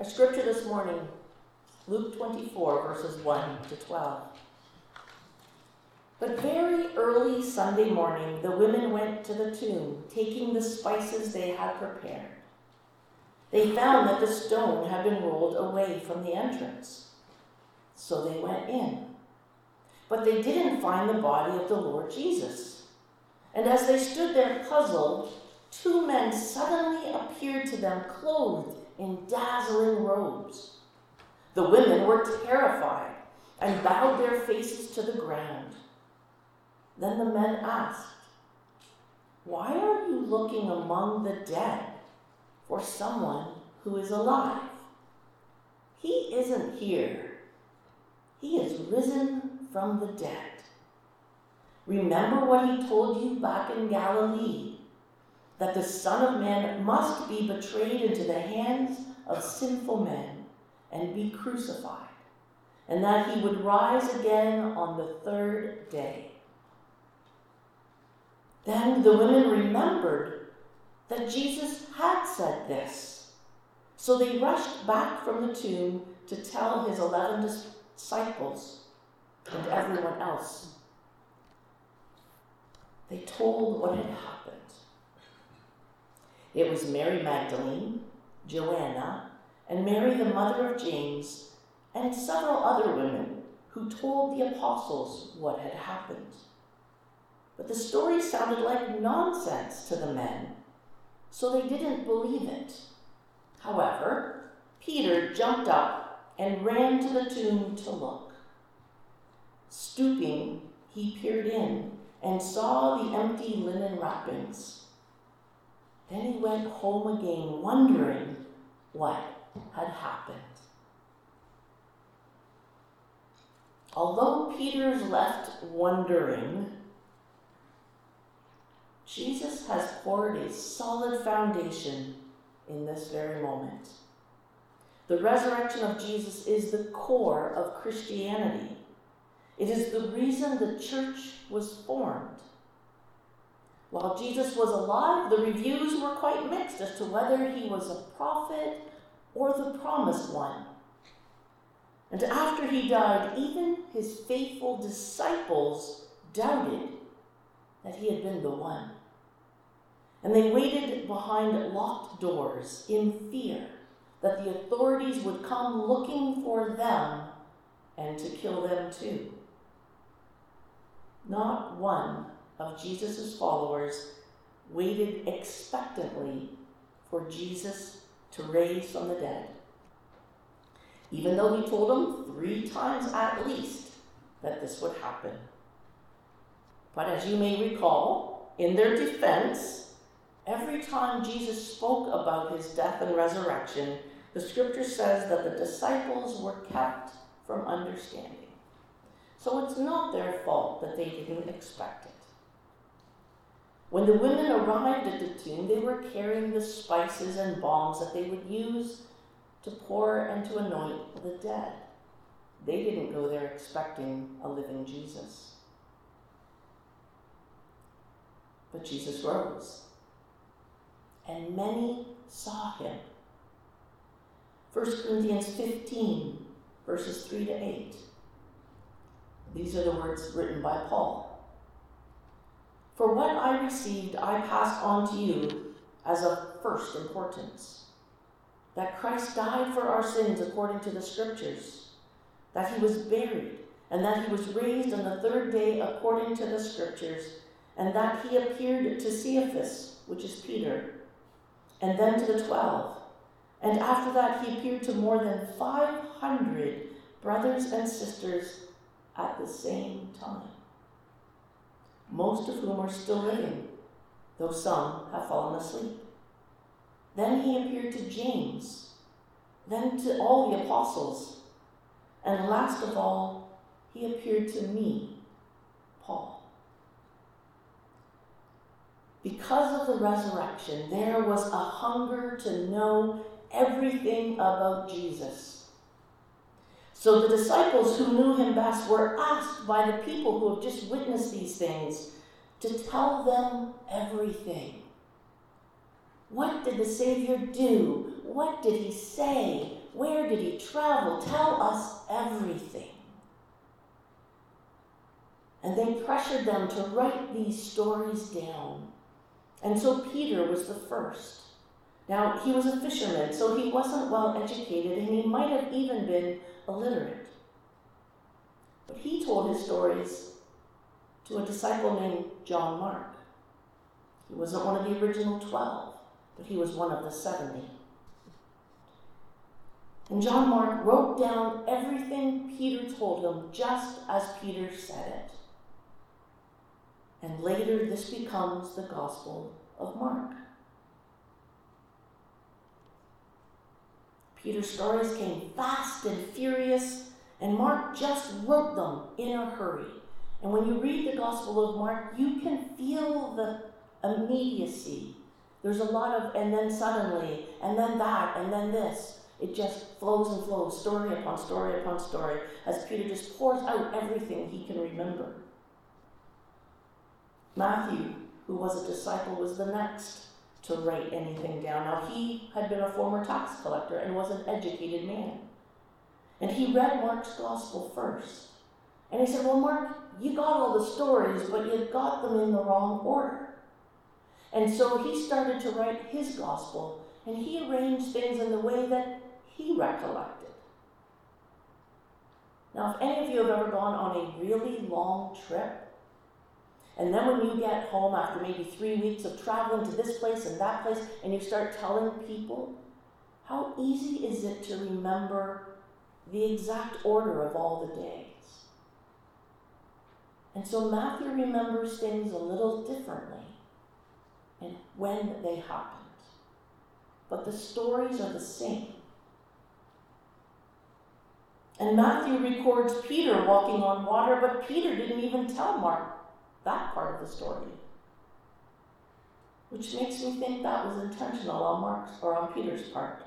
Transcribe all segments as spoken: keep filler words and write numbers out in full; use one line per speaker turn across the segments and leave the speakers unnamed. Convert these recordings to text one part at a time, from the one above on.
Our scripture this morning, Luke twenty-four, verses one to twelve. But very early Sunday morning, the women went to the tomb, taking the spices they had prepared. They found that the stone had been rolled away from the entrance. So they went in. But they didn't find the body of the Lord Jesus. And as they stood there puzzled, two men suddenly appeared to them clothed in dazzling robes. The women were terrified and bowed their faces to the ground. Then the men asked, "Why are you looking among the dead for someone who is alive? He isn't here. He is risen from the dead. Remember what he told you back in Galilee, that the Son of Man must be betrayed into the hands of sinful men and be crucified, and that he would rise again on the third day." Then the women remembered that Jesus had said this. So they rushed back from the tomb to tell his eleven disciples and everyone else. They told what had happened. It was Mary Magdalene, Joanna, and Mary the mother of James, and several other women who told the apostles what had happened. But the story sounded like nonsense to the men, so they didn't believe it. However, Peter jumped up and ran to the tomb to look. Stooping, he peered in and saw the empty linen wrappings. Then he went home again, wondering what had happened. Although Peter's left wondering, Jesus has poured a solid foundation in this very moment. The resurrection of Jesus is the core of Christianity. It is the reason the church was formed. While Jesus was alive, the reviews were quite mixed as to whether he was a prophet or the promised one. And after he died, even his faithful disciples doubted that he had been the one. And they waited behind locked doors in fear that the authorities would come looking for them and to kill them too. Not one of Jesus' followers waited expectantly for Jesus to raise from the dead, even though he told them three times at least that this would happen. But as you may recall, in their defense, every time Jesus spoke about his death and resurrection, the scripture says that the disciples were kept from understanding. So it's not their fault that they didn't expect it. When the women arrived at the tomb, they were carrying the spices and balms that they would use to pour and to anoint the dead. They didn't go there expecting a living Jesus. But Jesus rose, and many saw him. First Corinthians fifteen, verses three to eight. These are the words written by Paul. "For what I received, I passed on to you as of first importance, that Christ died for our sins according to the Scriptures, that he was buried, and that he was raised on the third day according to the Scriptures, and that he appeared to Cephas," which is Peter, "and then to the twelve. And after that he appeared to more than five hundred brothers and sisters at the same time, most of whom are still living, though some have fallen asleep. Then he appeared to James, then to all the apostles, and last of all, he appeared to me, Paul." Because of the resurrection, there was a hunger to know everything about Jesus. So the disciples who knew him best were asked by the people who have just witnessed these things to tell them everything. What did the Savior do? What did he say? Where did he travel? Tell us everything. And they pressured them to write these stories down. And so Peter was the first. Now, he was a fisherman, so he wasn't well educated, and he might have even been illiterate. But he told his stories to a disciple named John Mark. He wasn't one of the original twelve, but he was one of the seventy. And John Mark wrote down everything Peter told him just as Peter said it. And later this becomes the Gospel of Mark. Peter's stories came fast and furious, and Mark just wrote them in a hurry. And when you read the Gospel of Mark, you can feel the immediacy. There's a lot of, and then suddenly, and then that, and then this. It just flows and flows, story upon story upon story, as Peter just pours out everything he can remember. Matthew, who was a disciple, was the next to write anything down. Now, he had been a former tax collector and was an educated man. And he read Mark's gospel first. And he said, well, Mark, you got all the stories, but you got them in the wrong order. And so he started to write his gospel, and he arranged things in the way that he recollected. Now, if any of you have ever gone on a really long trip, and then when you get home after maybe three weeks of traveling to this place and that place, and you start telling people, how easy is it to remember the exact order of all the days? And so Matthew remembers things a little differently and when they happened. But the stories are the same. And Matthew records Peter walking on water, but Peter didn't even tell Mark that part of the story, which makes me think that was intentional on Mark's or on Peter's part.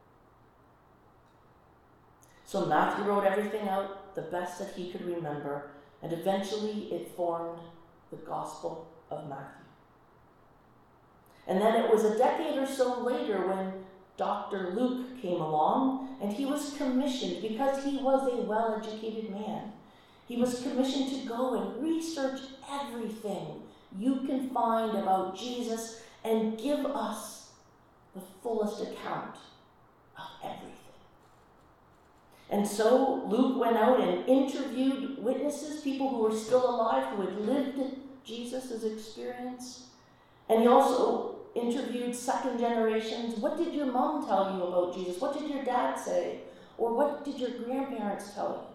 So Matthew wrote everything out the best that he could remember, and eventually it formed the Gospel of Matthew. And then it was a decade or so later when Doctor Luke came along, and he was commissioned, because he was a well-educated man, he was commissioned to go and research everything you can find about Jesus and give us the fullest account of everything. And so Luke went out and interviewed witnesses, people who were still alive, who had lived Jesus' experience. And he also interviewed second generations. What did your mom tell you about Jesus? What did your dad say? Or what did your grandparents tell you?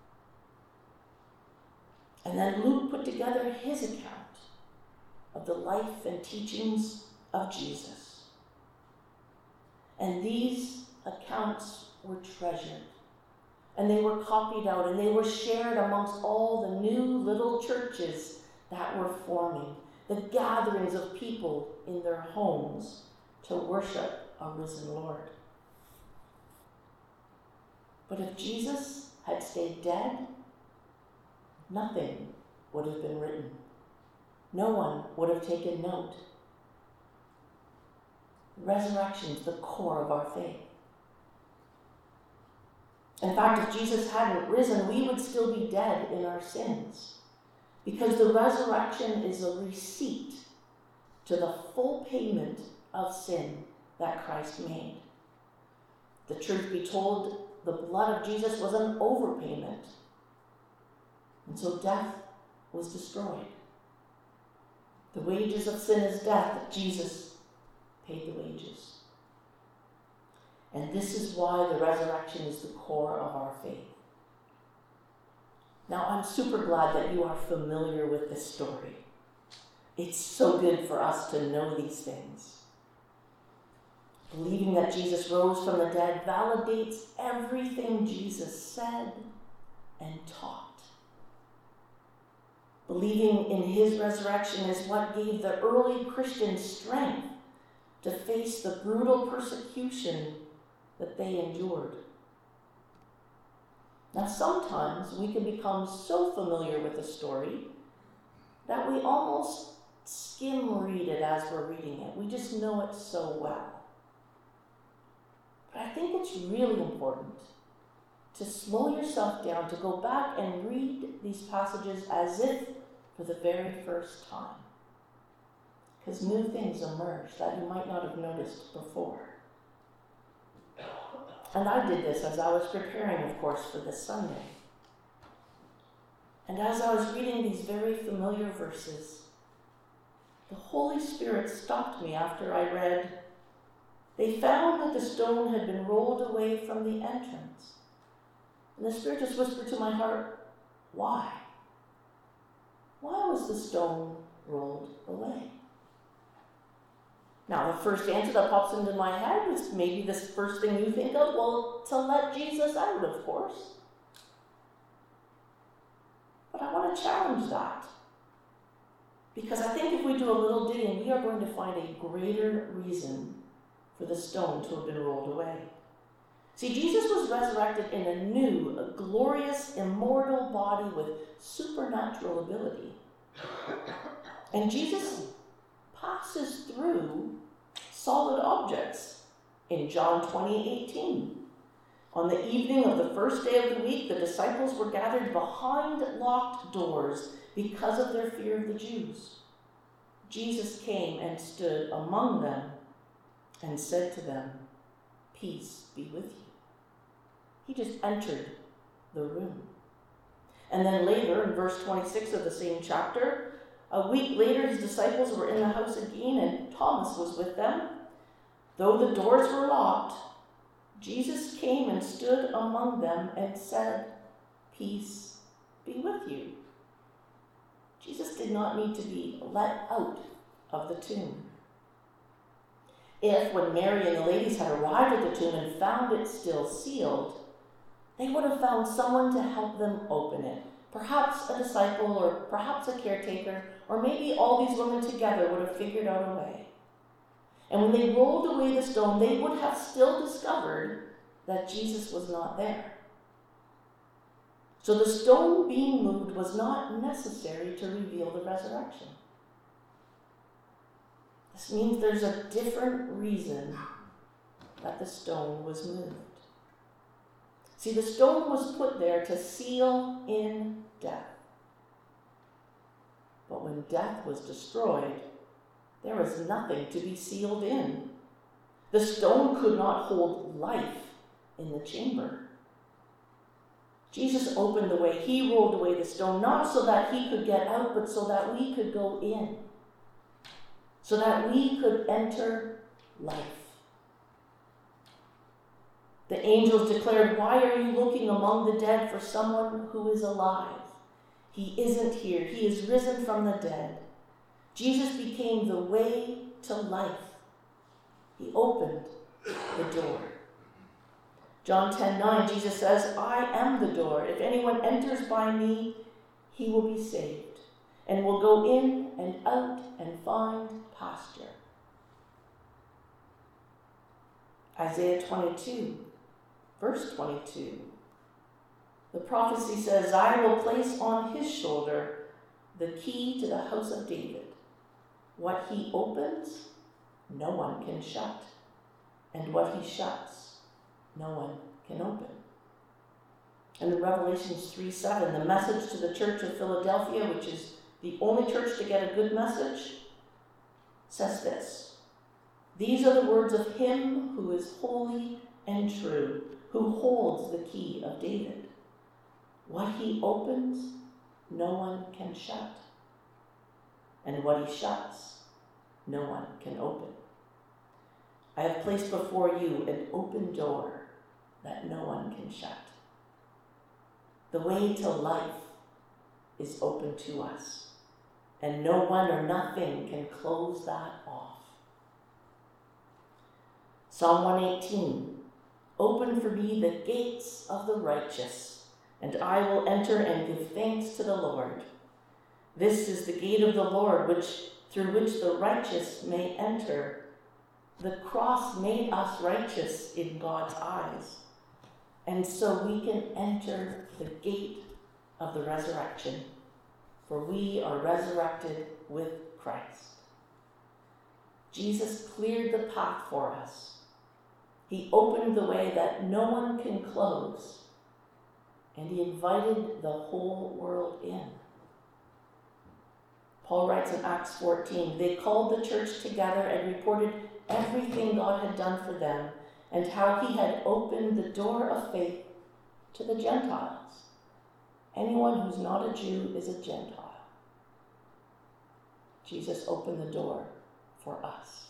And then Luke put together his account of the life and teachings of Jesus. And these accounts were treasured. And they were copied out, and they were shared amongst all the new little churches that were forming, the gatherings of people in their homes to worship a risen Lord. But if Jesus had stayed dead, nothing would have been written. No one would have taken note. Resurrection is the core of our faith. In fact, if Jesus hadn't risen, we would still be dead in our sins, because the resurrection is a receipt to the full payment of sin that Christ made. The truth be told, the blood of Jesus was an overpayment. And so death was destroyed. The wages of sin is death, but Jesus paid the wages. And this is why the resurrection is the core of our faith. Now, I'm super glad that you are familiar with this story. It's so good for us to know these things. Believing that Jesus rose from the dead validates everything Jesus said and taught. Believing in his resurrection is what gave the early Christians strength to face the brutal persecution that they endured. Now, sometimes we can become so familiar with a story that we almost skim read it as we're reading it. We just know it so well. But I think it's really important to slow yourself down, to go back and read these passages as if for the very first time. Because new things emerge that you might not have noticed before. And I did this as I was preparing, of course, for this Sunday. And as I was reading these very familiar verses, the Holy Spirit stopped me after I read, "They found that the stone had been rolled away from the entrance." And the Spirit just whispered to my heart, why? Why was the stone rolled away? Now, the first answer that pops into my head is maybe this first thing you think of, well, to let Jesus out, of course. But I want to challenge that. Because I think if we do a little digging, we are going to find a greater reason for the stone to have been rolled away. See, Jesus was resurrected in a new, a glorious, immortal body with supernatural ability. And Jesus passes through solid objects in John twenty eighteen. On the evening of the first day of the week, the disciples were gathered behind locked doors because of their fear of the Jews. Jesus came and stood among them and said to them, "Peace be with you." He just entered the room. And then later, in verse twenty-six of the same chapter, a week later, his disciples were in the house again, and Thomas was with them. Though the doors were locked, Jesus came and stood among them and said, "Peace be with you." Jesus did not need to be let out of the tomb. If, when Mary and the ladies had arrived at the tomb and found it still sealed, they would have found someone to help them open it. Perhaps a disciple, or perhaps a caretaker, or maybe all these women together would have figured out a way. And when they rolled away the stone, they would have still discovered that Jesus was not there. So the stone being moved was not necessary to reveal the resurrection. This means there's a different reason that the stone was moved. See, the stone was put there to seal in death. But when death was destroyed, there was nothing to be sealed in. The stone could not hold life in the chamber. Jesus opened the way. He rolled away the stone, not so that he could get out, but so that we could go in. So that we could enter life. The angels declared, "Why are you looking among the dead for someone who is alive? He isn't here. He is risen from the dead." Jesus became the way to life. He opened the door. John ten nine, Jesus says, "I am the door. If anyone enters by me, he will be saved, and will go in and out and find pasture." Isaiah twenty-two, verse twenty-two. The prophecy says, "I will place on his shoulder the key to the house of David. What he opens, no one can shut, and what he shuts, no one can open." And in Revelations three seven, the message to the church of Philadelphia, which is the only church to get a good message, says this: "These are the words of him who is holy and true, who holds the key of David. What he opens, no one can shut, and what he shuts, no one can open. I have placed before you an open door that no one can shut." The way to life is open to us, and no one or nothing can close that off. Psalm one eighteen, "Open for me the gates of the righteous, and I will enter and give thanks to the Lord. This is the gate of the Lord, which through which the righteous may enter." The cross made us righteous in God's eyes, and so we can enter the gate of the resurrection, for we are resurrected with Christ. Jesus cleared the path for us. He opened the way that no one can close, and he invited the whole world in. Paul writes in Acts fourteen, they called the church together and reported everything God had done for them and how he had opened the door of faith to the Gentiles. Anyone who's not a Jew is a Gentile. Jesus opened the door for us.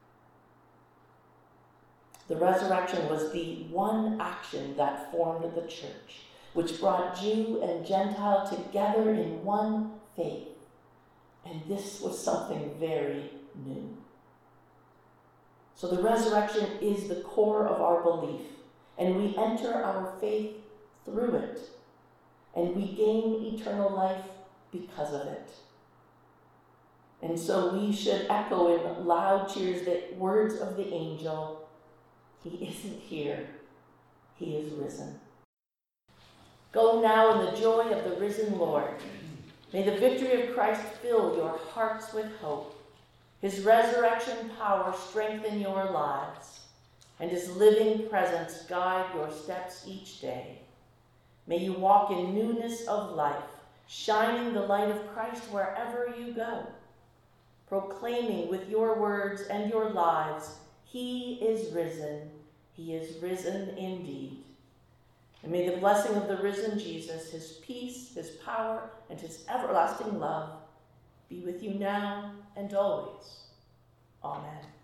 The resurrection was the one action that formed the church, which brought Jew and Gentile together in one faith. And this was something very new. So the resurrection is the core of our belief, and we enter our faith through it, and we gain eternal life because of it. And so we should echo in loud cheers the words of the angel, he isn't here, he is risen. Go now in the joy of the risen Lord. May the victory of Christ fill your hearts with hope, his resurrection power strengthen your lives, and his living presence guide your steps each day. May you walk in newness of life, shining the light of Christ wherever you go, proclaiming with your words and your lives, he is risen, he is risen indeed. And may the blessing of the risen Jesus, his peace, his power, and his everlasting love be with you now and always. Amen.